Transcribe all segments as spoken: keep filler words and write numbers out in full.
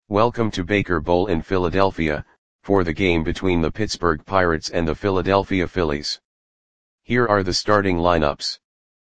Welcome to Baker Bowl in Philadelphia, for the game between the Pittsburgh Pirates and the Philadelphia Phillies. Here are the starting lineups.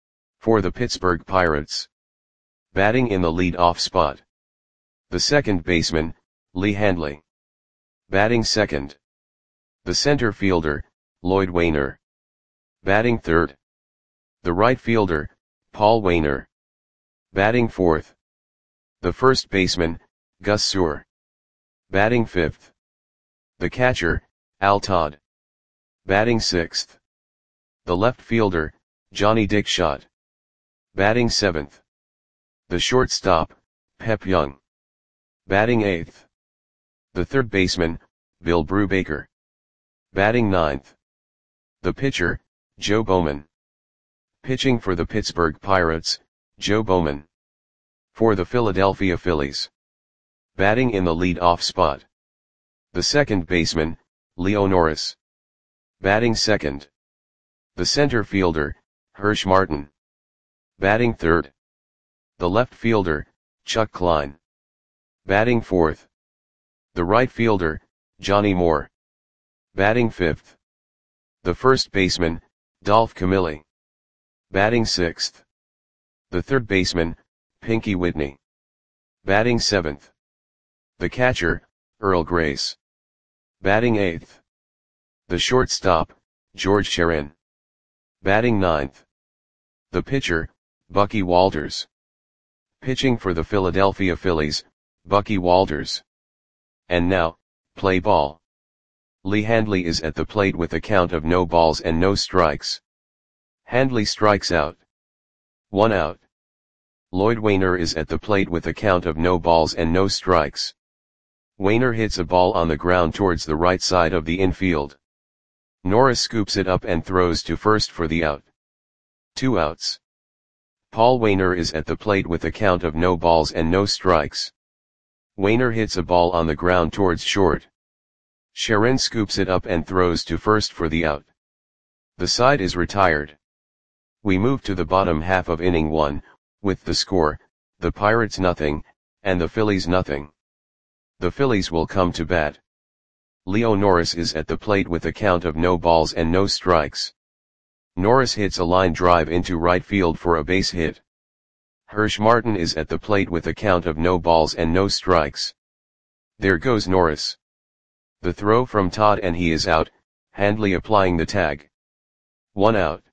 For the Pittsburgh Pirates. Batting in the lead-off spot. The second baseman, Lee Handley. Batting second. The center fielder, Lloyd Waner. Batting third. The right fielder, Paul Waner. Batting fourth. The first baseman, Gus Suhr. Batting fifth. The catcher, Al Todd. Batting sixth. The left fielder, Johnny Dickshot. Batting seventh. The shortstop, Pep Young. Batting eighth. The third baseman, Bill Brubaker. Batting ninth. The pitcher, Joe Bowman. Pitching for the Pittsburgh Pirates, Joe Bowman. For the Philadelphia Phillies. Batting in the lead-off spot. The second baseman, Leo Norris. Batting second. The center fielder, Hersh Martin. Batting third. The left fielder, Chuck Klein. Batting fourth. The right fielder, Johnny Moore. Batting fifth. The first baseman, Dolph Camilli. Batting sixth. The third baseman, Pinky Whitney. Batting seventh. The catcher, Earl Grace. Batting eighth. The shortstop, George Sherin. Batting ninth. The pitcher, Bucky Walters. Pitching for the Philadelphia Phillies, Bucky Walters. And now, play ball. Lee Handley is at the plate with a count of no balls and no strikes. Handley strikes out. One out. Lloyd Waner is at the plate with a count of no balls and no strikes. Waner hits a ball on the ground towards the right side of the infield. Norris scoops it up and throws to first for the out. Two outs. Paul Waner is at the plate with a count of no balls and no strikes. Waner hits a ball on the ground towards short. Sherin scoops it up and throws to first for the out. The side is retired. We move to the bottom half of inning one, with the score, the Pirates nothing, and the Phillies nothing. The Phillies will come to bat. Leo Norris is at the plate with a count of no balls and no strikes. Norris hits a line drive into right field for a base hit. Hersh Martin is at the plate with a count of no balls and no strikes. There goes Norris. The throw from Todd and he is out, Handley applying the tag. One out.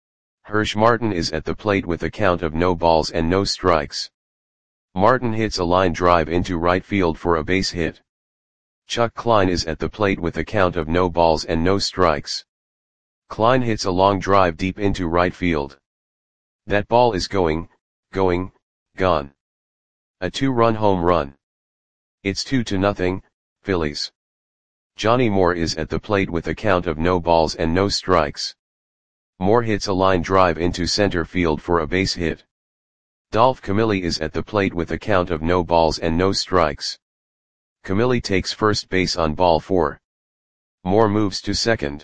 Hersh Martin is at the plate with a count of no balls and no strikes. Martin hits a line drive into right field for a base hit. Chuck Klein is at the plate with a count of no balls and no strikes. Klein hits a long drive deep into right field. That ball is going, going, gone. A two-run home run. It's two to nothing, Phillies. Johnny Moore is at the plate with a count of no balls and no strikes. Moore hits a line drive into center field for a base hit. Dolph Camilli is at the plate with a count of no balls and no strikes. Camilli takes first base on ball four. Moore moves to second.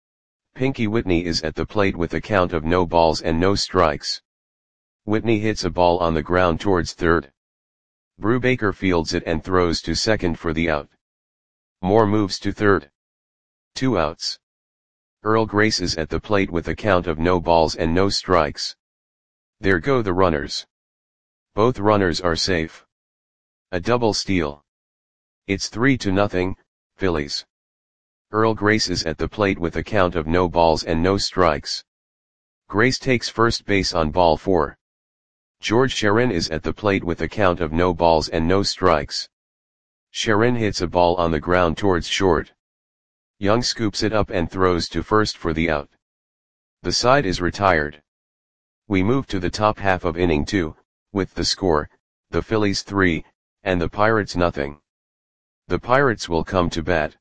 Pinky Whitney is at the plate with a count of no balls and no strikes. Whitney hits a ball on the ground towards third. Brubaker fields it and throws to second for the out. Moore moves to third. Two outs. Earl Grace is at the plate with a count of no balls and no strikes. There go the runners. Both runners are safe. A double steal. It's three to nothing, Phillies. Earl Grace is at the plate with a count of no balls and no strikes. Grace takes first base on ball four. George Sherin is at the plate with a count of no balls and no strikes. Sherin hits a ball on the ground towards short. Young scoops it up and throws to first for the out. The side is retired. We move to the top half of inning two, with the score, the Phillies three, and the Pirates nothing. The Pirates will come to bat.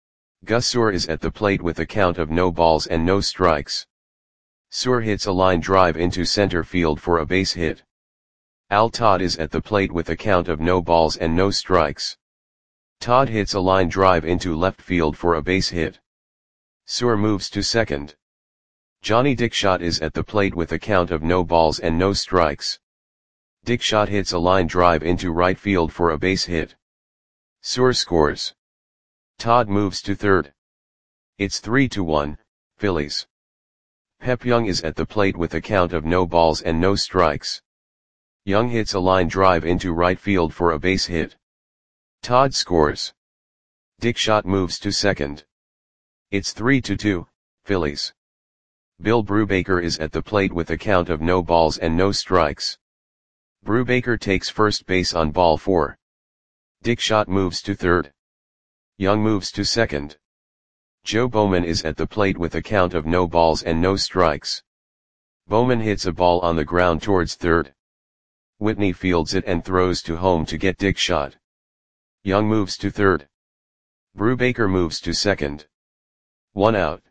Gus Suhr is at the plate with a count of no balls and no strikes. Suhr hits a line drive into center field for a base hit. Al Todd is at the plate with a count of no balls and no strikes. Todd hits a line drive into left field for a base hit. Suhr moves to second. Johnny Dickshot is at the plate with a count of no balls and no strikes. Dickshot hits a line drive into right field for a base hit. Suhr scores. Todd moves to third. It's three to one, Phillies. Pep Young is at the plate with a count of no balls and no strikes. Young hits a line drive into right field for a base hit. Todd scores. Dick Schott moves to second. It's three to two, Phillies. Bill Brubaker is at the plate with a count of no balls and no strikes. Brubaker takes first base on ball four. Dick Schott moves to third. Young moves to second. Joe Bowman is at the plate with a count of no balls and no strikes. Bowman hits a ball on the ground towards third. Whitney fields it and throws to home to get Dick Schott. Young moves to third. Brubaker moves to second. One out.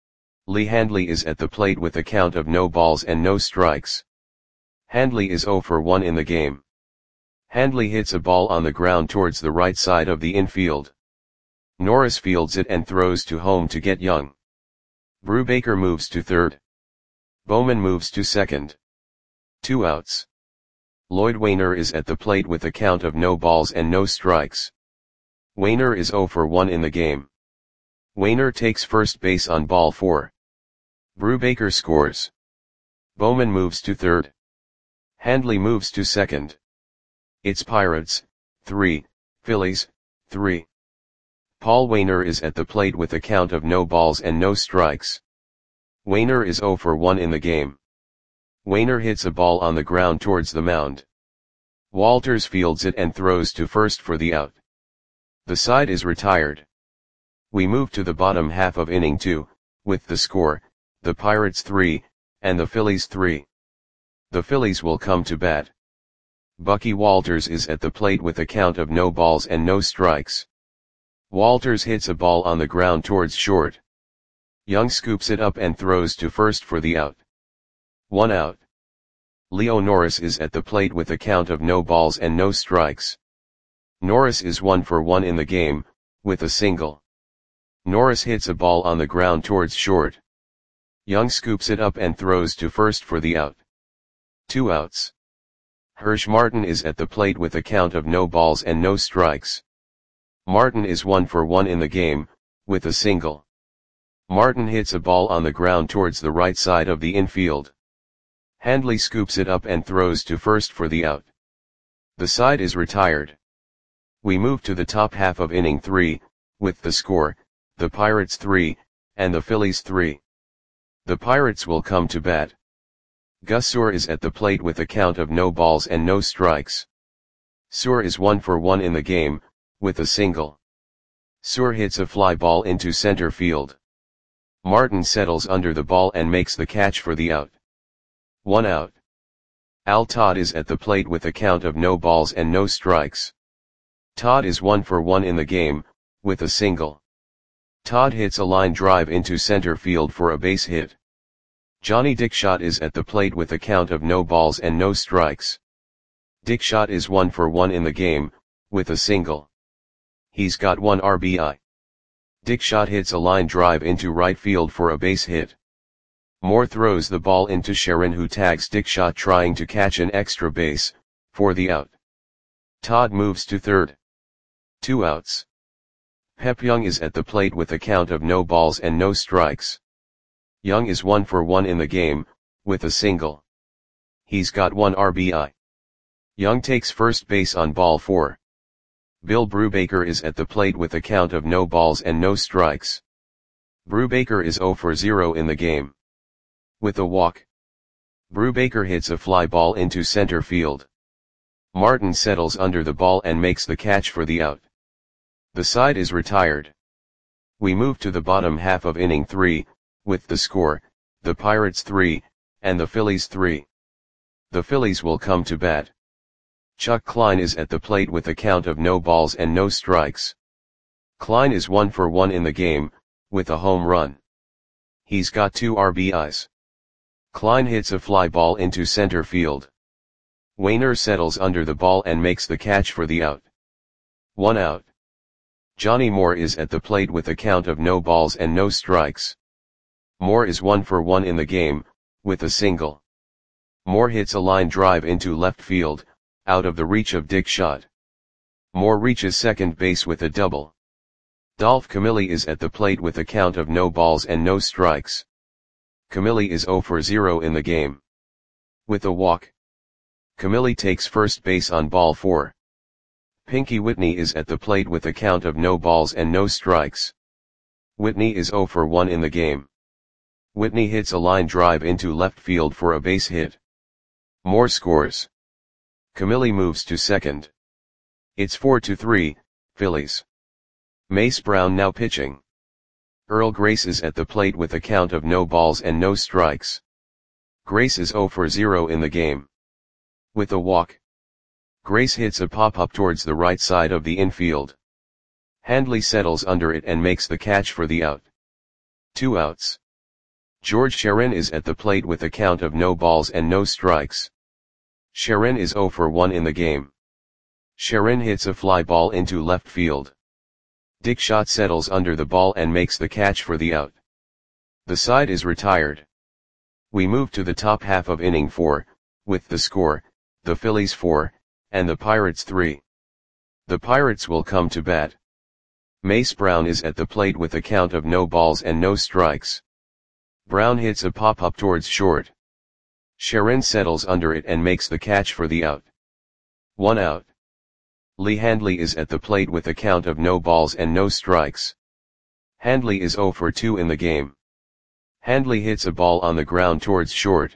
Lee Handley is at the plate with a count of no balls and no strikes. Handley is zero for one in the game. Handley hits a ball on the ground towards the right side of the infield. Norris fields it and throws to home to get Young. Brubaker moves to third. Bowman moves to second. Two outs. Lloyd Wainer is at the plate with a count of no balls and no strikes. Wainer is zero for one in the game. Wainer takes first base on ball four. Brubaker scores. Bowman moves to third. Handley moves to second. It's Pirates, three, Phillies, three. Paul Wainer is at the plate with a count of no balls and no strikes. Wainer is zero for one in the game. Wainer hits a ball on the ground towards the mound. Walters fields it and throws to first for the out. The side is retired. We move to the bottom half of inning two, with the score, the Pirates three, and the Phillies three. The Phillies will come to bat. Bucky Walters is at the plate with a count of no balls and no strikes. Walters hits a ball on the ground towards short. Young scoops it up and throws to first for the out. One out. Leo Norris is at the plate with a count of no balls and no strikes. Norris is one for one in the game, with a single. Norris hits a ball on the ground towards short. Young scoops it up and throws to first for the out. Two outs. Hirsch Martin is at the plate with a count of no balls and no strikes. Martin is one for one in the game, with a single. Martin hits a ball on the ground towards the right side of the infield. Handley scoops it up and throws to first for the out. The side is retired. We move to the top half of inning three, with the score, the Pirates three, and the Phillies three. The Pirates will come to bat. Gus Suhr is at the plate with a count of no balls and no strikes. Suhr is one for one in the game, with a single. Suhr hits a fly ball into center field. Martin settles under the ball and makes the catch for the out. One out. Al Todd is at the plate with a count of no balls and no strikes. Todd is one for one in the game, with a single. Todd hits a line drive into center field for a base hit. Johnny Dick Schott is at the plate with a count of no balls and no strikes. Dick Schott is one for one in the game, with a single. He's got one R B I. Dick Schott hits a line drive into right field for a base hit. Moore throws the ball into Sharon, who tags Dick Schott trying to catch an extra base, for the out. Todd moves to third. Two outs. Pep Young is at the plate with a count of no balls and no strikes. Young is one for one in the game, with a single. He's got one R B I. Young takes first base on ball four. Bill Brubaker is at the plate with a count of no balls and no strikes. Brubaker is zero for zero in the game. With a walk. Brubaker hits a fly ball into center field. Martin settles under the ball and makes the catch for the out. The side is retired. We move to the bottom half of inning three, with the score, the Pirates three, and the Phillies three. The Phillies will come to bat. Chuck Klein is at the plate with a count of no balls and no strikes. Klein is one for one in the game, with a home run. He's got two R B Is. Klein hits a fly ball into center field. Wainer settles under the ball and makes the catch for the out. One out. Johnny Moore is at the plate with a count of no balls and no strikes. Moore is one for one in the game, with a single. Moore hits a line drive into left field, out of the reach of Dick Schott. Moore reaches second base with a double. Dolph Camilli is at the plate with a count of no balls and no strikes. Camilli is zero for zero in the game. With a walk, Camilli takes first base on ball four. Pinky Whitney is at the plate with a count of no balls and no strikes. Whitney is zero for one in the game. Whitney hits a line drive into left field for a base hit. Moore scores. Camilli moves to second. It's four to three, Phillies. Mace Brown now pitching. Earl Grace is at the plate with a count of no balls and no strikes. Grace is zero for zero in the game. With a walk, Grace hits a pop-up towards the right side of the infield. Handley settles under it and makes the catch for the out. Two outs. George Sharon is at the plate with a count of no balls and no strikes. Sharon is zero for one in the game. Sharon hits a fly ball into left field. Dick Schott settles under the ball and makes the catch for the out. The side is retired. We move to the top half of inning four, with the score, the Phillies four, and the Pirates three. The Pirates will come to bat. Mace Brown is at the plate with a count of no balls and no strikes. Brown hits a pop-up towards short. Sharon settles under it and makes the catch for the out. One out. Lee Handley is at the plate with a count of no balls and no strikes. Handley is zero for two in the game. Handley hits a ball on the ground towards short.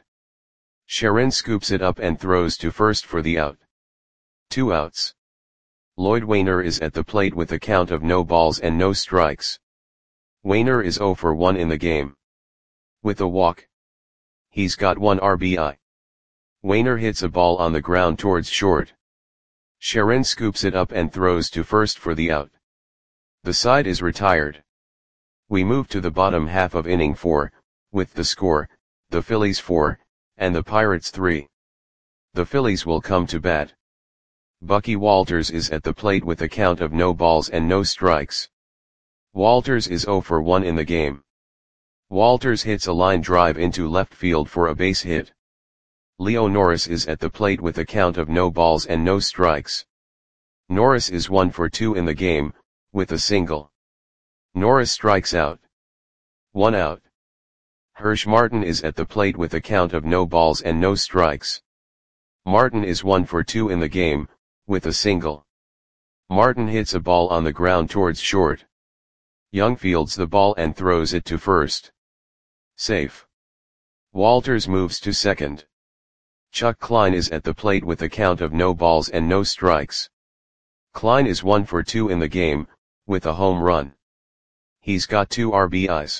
Sharon scoops it up and throws to first for the out. Two outs. Lloyd Wainer is at the plate with a count of no balls and no strikes. Wainer is zero for one in the game. With a walk, he's got one R B I. Wainer hits a ball on the ground towards short. Sharon scoops it up and throws to first for the out. The side is retired. We move to the bottom half of inning four, with the score, the Phillies four, and the Pirates three. The Phillies will come to bat. Bucky Walters is at the plate with a count of no balls and no strikes. Walters is zero for one in the game. Walters hits a line drive into left field for a base hit. Leo Norris is at the plate with a count of no balls and no strikes. Norris is one for two in the game, with a single. Norris strikes out. One out. Hirsch Martin is at the plate with a count of no balls and no strikes. Martin is one for two in the game, with a single. Martin hits a ball on the ground towards short. Young fields the ball and throws it to first. Safe. Walters moves to second. Chuck Klein is at the plate with a count of no balls and no strikes. Klein is one for two in the game, with a home run. He's got two R B Is.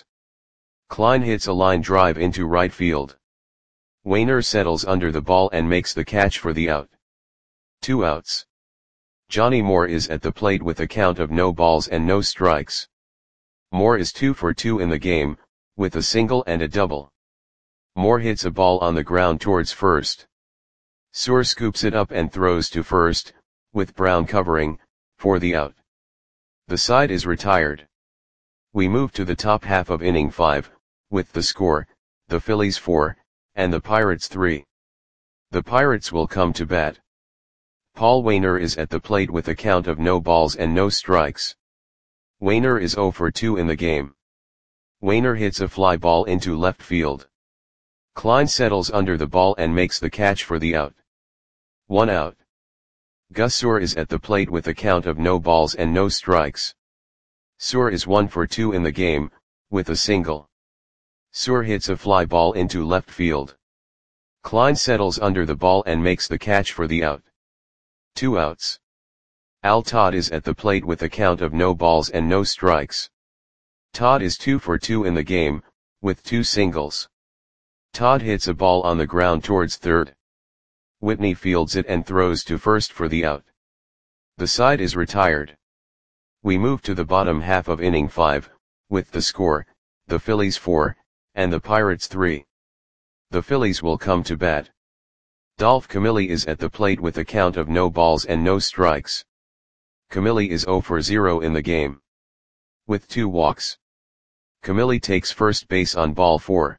Klein hits a line drive into right field. Wainer settles under the ball and makes the catch for the out. Two outs. Johnny Moore is at the plate with a count of no balls and no strikes. Moore is two for two in the game, with a single and a double. Moore hits a ball on the ground towards first. Suhr scoops it up and throws to first, with Brown covering, for the out. The side is retired. We move to the top half of inning five, with the score, the Phillies four, and the Pirates three. The Pirates will come to bat. Paul Wainer is at the plate with a count of no balls and no strikes. Wainer is zero for two in the game. Wainer hits a fly ball into left field. Klein settles under the ball and makes the catch for the out. One out. Gus Suhr is at the plate with a count of no balls and no strikes. Suhr is one for two in the game, with a single. Suhr hits a fly ball into left field. Klein settles under the ball and makes the catch for the out. Two outs. Al Todd is at the plate with a count of no balls and no strikes. Todd is two for two in the game, with two singles. Todd hits a ball on the ground towards third. Whitney fields it and throws to first for the out. The side is retired. We move to the bottom half of inning five, with the score, the Phillies four, and the Pirates three. The Phillies will come to bat. Dolph Camilli is at the plate with a count of no balls and no strikes. Camilli is zero for zero in the game. With two walks. Camilli takes first base on ball four.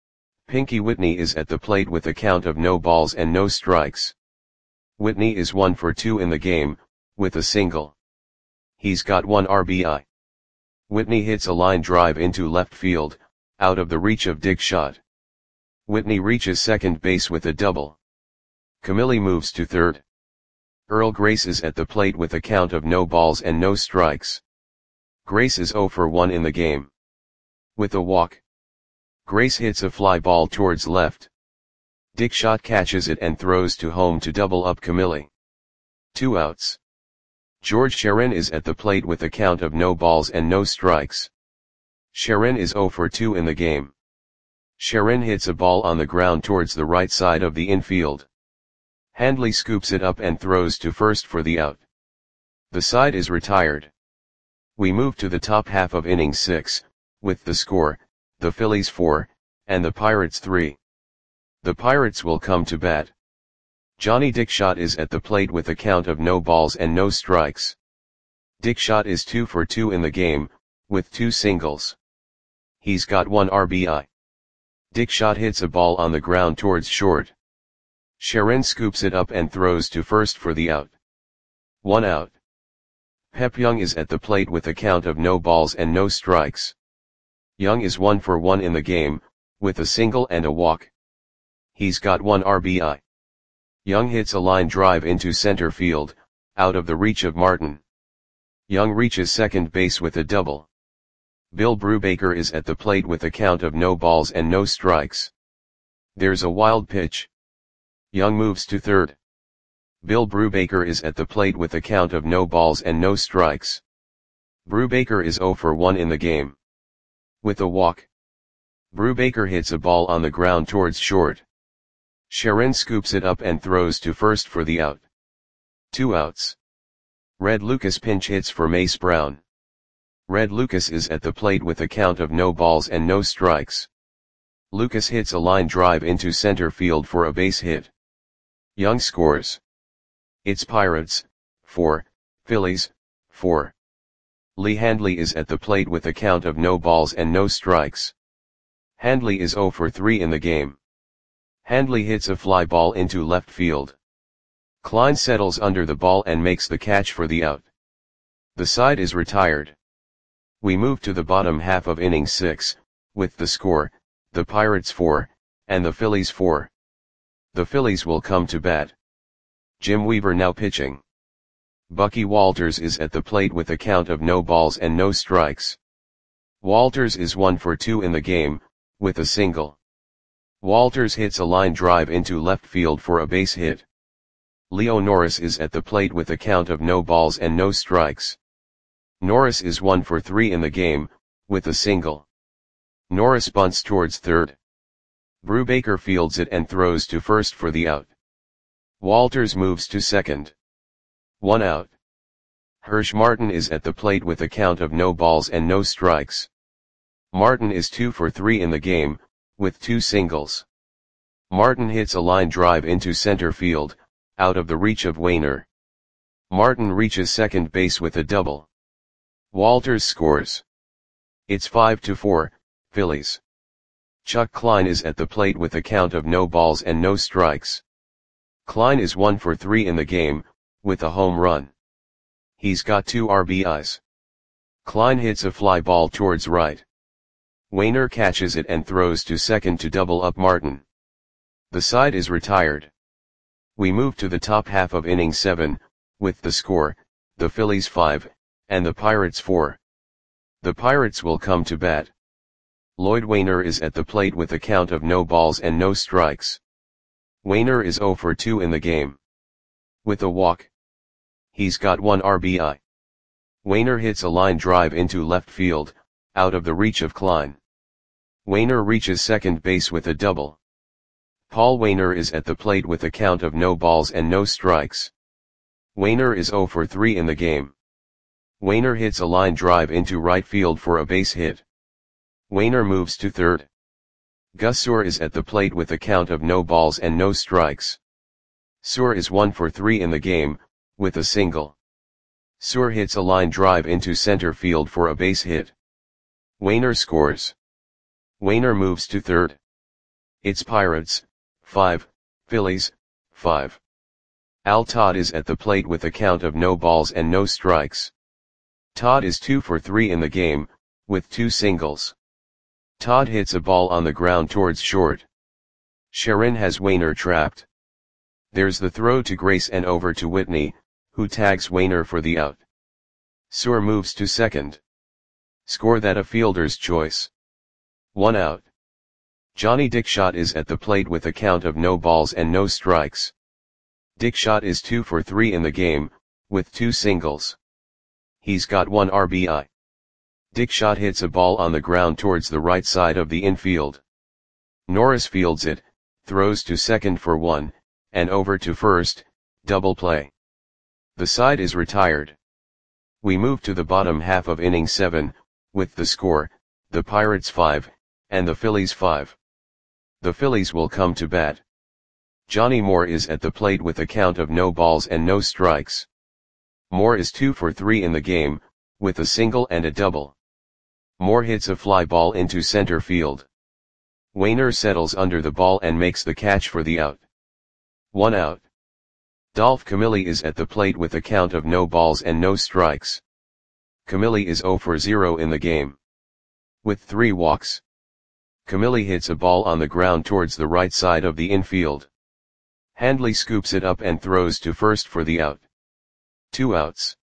Pinky Whitney is at the plate with a count of no balls and no strikes. Whitney is one for two in the game, with a single. He's got one R B I. Whitney hits a line drive into left field, out of the reach of Dick Schott. Whitney reaches second base with a double. Camilli moves to third. Earl Grace is at the plate with a count of no balls and no strikes. Grace is zero for one in the game. With a walk, Grace hits a fly ball towards left. Dick Schott catches it and throws to home to double up Camilli. Two outs. George Sharon is at the plate with a count of no balls and no strikes. Sharon is zero for two in the game. Sharon hits a ball on the ground towards the right side of the infield. Handley scoops it up and throws to first for the out. The side is retired. We move to the top half of inning six, with the score, the Phillies four, and the Pirates three. The Pirates will come to bat. Johnny Dick Schott is at the plate with a count of no balls and no strikes. Dick Schott is two for two in the game, with two singles. He's got one R B I. Dick Schott hits a ball on the ground towards short. Sharon scoops it up and throws to first for the out. One out. Pep Young is at the plate with a count of no balls and no strikes. Young is one for one in the game, with a single and a walk. He's got one R B I. Young hits a line drive into center field, out of the reach of Martin. Young reaches second base with a double. Bill Brubaker is at the plate with a count of no balls and no strikes. There's a wild pitch. Young moves to third. Bill Brubaker is at the plate with a count of no balls and no strikes. Brubaker is zero for one in the game. With a walk, Brubaker hits a ball on the ground towards short. Sharon scoops it up and throws to first for the out. Two outs. Red Lucas pinch hits for Mace Brown. Red Lucas is at the plate with a count of no balls and no strikes. Lucas hits a line drive into center field for a base hit. Young scores. It's Pirates, four, Phillies, four. Lee Handley is at the plate with a count of no balls and no strikes. Handley is zero for three in the game. Handley hits a fly ball into left field. Klein settles under the ball and makes the catch for the out. The side is retired. We move to the bottom half of inning six, with the score, the Pirates four, and the Phillies four. The Phillies will come to bat. Jim Weaver now pitching. Bucky Walters is at the plate with a count of no balls and no strikes. Walters is one for two in the game, with a single. Walters hits a line drive into left field for a base hit. Leo Norris is at the plate with a count of no balls and no strikes. Norris is one for three in the game, with a single. Norris bunts towards third. Brubaker fields it and throws to first for the out. Walters moves to second. One out. Hirsch Martin is at the plate with a count of no balls and no strikes. Martin is two for three in the game, with two singles. Martin hits a line drive into center field, out of the reach of Wainer. Martin reaches second base with a double. Walters scores. It's five to four, Phillies. Chuck Klein is at the plate with a count of no balls and no strikes. Klein is one for three in the game, with a home run. He's got two R B Is. Klein hits a fly ball towards right. Wainer catches it and throws to second to double up Martin. The side is retired. We move to the top half of inning seven, with the score, the Phillies five, and the Pirates four. The Pirates will come to bat. Lloyd Wainer is at the plate with a count of no balls and no strikes. Wainer is zero for two in the game. With a walk, he's got one R B I. Wainer hits a line drive into left field, out of the reach of Klein. Wainer reaches second base with a double. Paul Wainer is at the plate with a count of no balls and no strikes. Wainer is zero for three in the game. Wainer hits a line drive into right field for a base hit. Wainer moves to third. Gus Suhr is at the plate with a count of no balls and no strikes. Suhr is one for three in the game, with a single. Suhr hits a line drive into center field for a base hit. Wainer scores. Wainer moves to third. It's Pirates, five, Phillies, five. Al Todd is at the plate with a count of no balls and no strikes. Todd is two for three in the game, with two singles. Todd hits a ball on the ground towards short. Sharon has Wayner trapped. There's the throw to Grace and over to Whitney, who tags Wayner for the out. Suhr moves to second. Score that a fielder's choice. One out. Johnny Dickshot is at the plate with a count of no balls and no strikes. Dickshot is two for three in the game, with two singles. He's got one R B I. Dickshot hits a ball on the ground towards the right side of the infield. Norris fields it, throws to second for one, and over to first, double play. The side is retired. We move to the bottom half of inning seven, with the score, the Pirates five, and the Phillies five. The Phillies will come to bat. Johnny Moore is at the plate with a count of no balls and no strikes. Moore is two for three in the game, with a single and a double. Moore hits a fly ball into center field. Wayner settles under the ball and makes the catch for the out. One out. Dolph Camilli is at the plate with a count of no balls and no strikes. Camilli is zero for zero in the game, with three walks. Camilli hits a ball on the ground towards the right side of the infield. Handley scoops it up and throws to first for the out. Two outs.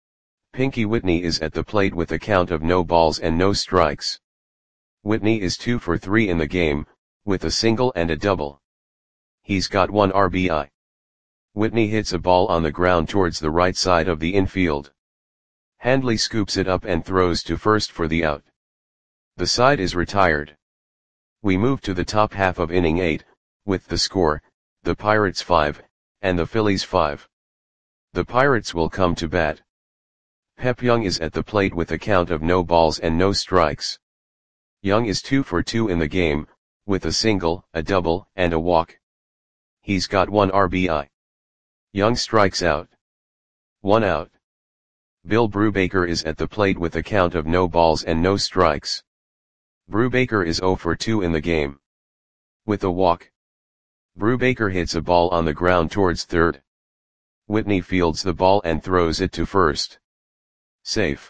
Pinky Whitney is at the plate with a count of no balls and no strikes. Whitney is two for three in the game, with a single and a double. He's got one R B I. Whitney hits a ball on the ground towards the right side of the infield. Handley scoops it up and throws to first for the out. The side is retired. We move to the top half of inning eight, with the score, the Pirates five, and the Phillies five. The Pirates will come to bat. Pep Young is at the plate with a count of no balls and no strikes. Young is two for two in the game, with a single, a double, and a walk. He's got one R B I. Young strikes out. One out. Bill Brubaker is at the plate with a count of no balls and no strikes. Brubaker is zero for two in the game, with a walk. Brubaker hits a ball on the ground towards third. Whitney fields the ball and throws it to first. Safe.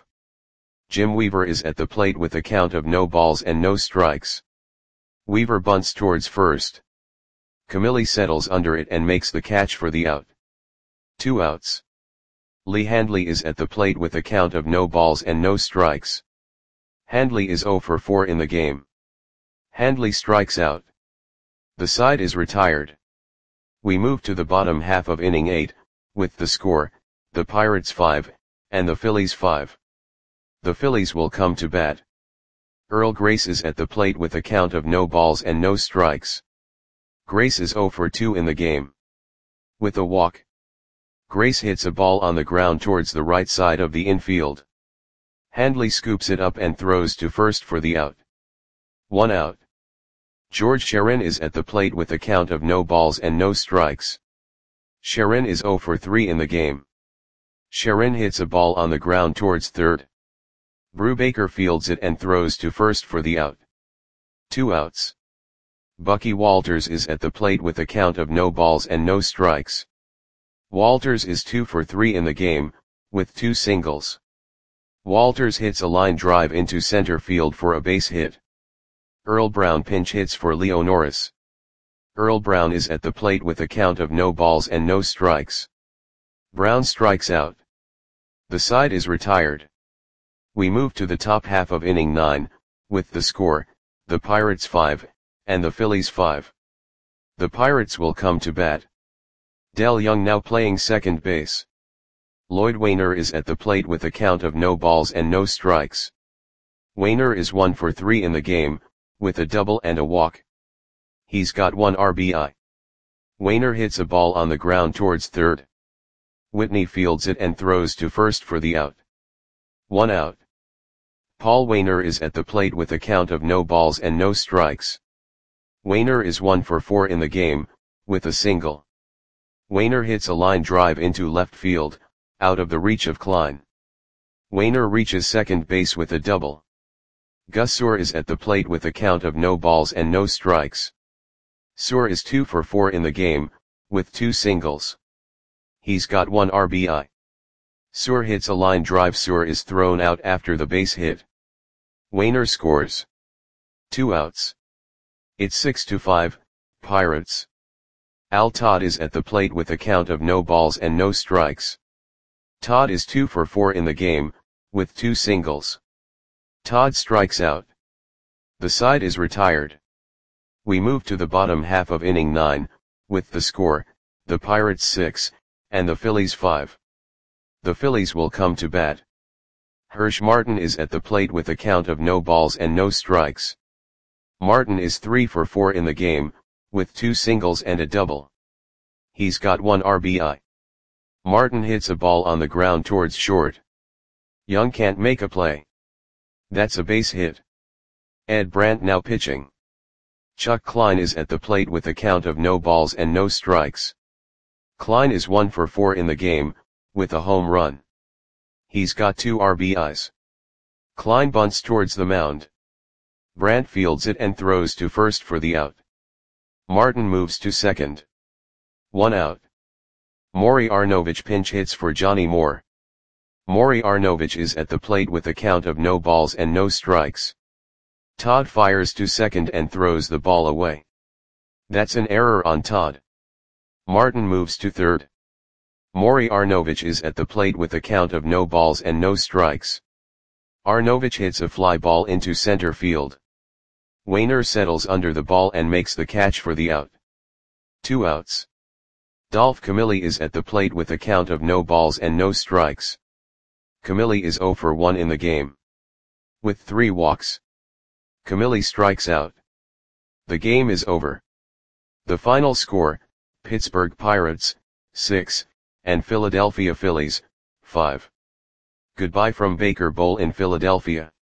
Jim Weaver is at the plate with a count of no balls and no strikes. Weaver bunts towards first. Camilli settles under it and makes the catch for the out. Two outs. Lee Handley is at the plate with a count of no balls and no strikes. Handley is zero for four in the game. Handley strikes out. The side is retired. We move to the bottom half of inning eight, with the score, the Pirates five, and the Phillies five. The Phillies will come to bat. Earl Grace is at the plate with a count of no balls and no strikes. Grace is zero for two in the game, with a walk. Grace hits a ball on the ground towards the right side of the infield. Handley scoops it up and throws to first for the out. One out. George Sharon is at the plate with a count of no balls and no strikes. Sharon is zero for three in the game. Sharon hits a ball on the ground towards third. Brubaker fields it and throws to first for the out. Two outs. Bucky Walters is at the plate with a count of no balls and no strikes. Walters is two for three in the game, with two singles. Walters hits a line drive into center field for a base hit. Earl Brown pinch hits for Leo Norris. Earl Brown is at the plate with a count of no balls and no strikes. Brown strikes out. The side is retired. We move to the top half of inning nine, with the score, the Pirates five, and the Phillies five. The Pirates will come to bat. Del Young now playing second base. Lloyd Wayner is at the plate with a count of no balls and no strikes. Wayner is one for three in the game, with a double and a walk. He's got one R B I. Wayner hits a ball on the ground towards third. Whitney fields it and throws to first for the out. One out. Paul Wayner is at the plate with a count of no balls and no strikes. Wayner is one for four in the game, with a single. Wayner hits a line drive into left field, out of the reach of Klein. Wayner reaches second base with a double. Gus Suhr is at the plate with a count of no balls and no strikes. Suhr is two for four in the game, with two singles. He's got one R B I. Suhr hits a line drive. Suhr is thrown out after the base hit. Wainer scores. Two outs. It's six to five, Pirates. Al Todd is at the plate with a count of no balls and no strikes. Todd is two for four in the game, with two singles. Todd strikes out. The side is retired. We move to the bottom half of inning nine, with the score, the Pirates six, and the Phillies five. The Phillies will come to bat. Hirsch Martin is at the plate with a count of no balls and no strikes. Martin is three for four in the game, with two singles and a double. He's got one R B I. Martin hits a ball on the ground towards short. Young can't make a play. That's a base hit. Ed Brandt now pitching. Chuck Klein is at the plate with a count of no balls and no strikes. Klein is one for four in the game, with a home run. He's got two R B Is. Klein bunts towards the mound. Brandt fields it and throws to first for the out. Martin moves to second. One out. Maury Arnovich pinch hits for Johnny Moore. Maury Arnovich is at the plate with a count of no balls and no strikes. Todd fires to second and throws the ball away. That's an error on Todd. Martin moves to third. Maury Arnovich is at the plate with a count of no balls and no strikes. Arnovich hits a fly ball into center field. Wainer settles under the ball and makes the catch for the out. Two outs. Dolph Camilli is at the plate with a count of no balls and no strikes. Camilli is zero for one in the game. With three walks. Camilli strikes out. The game is over. The final score, Pittsburgh Pirates, six, and Philadelphia Phillies, five. Goodbye from Baker Bowl in Philadelphia.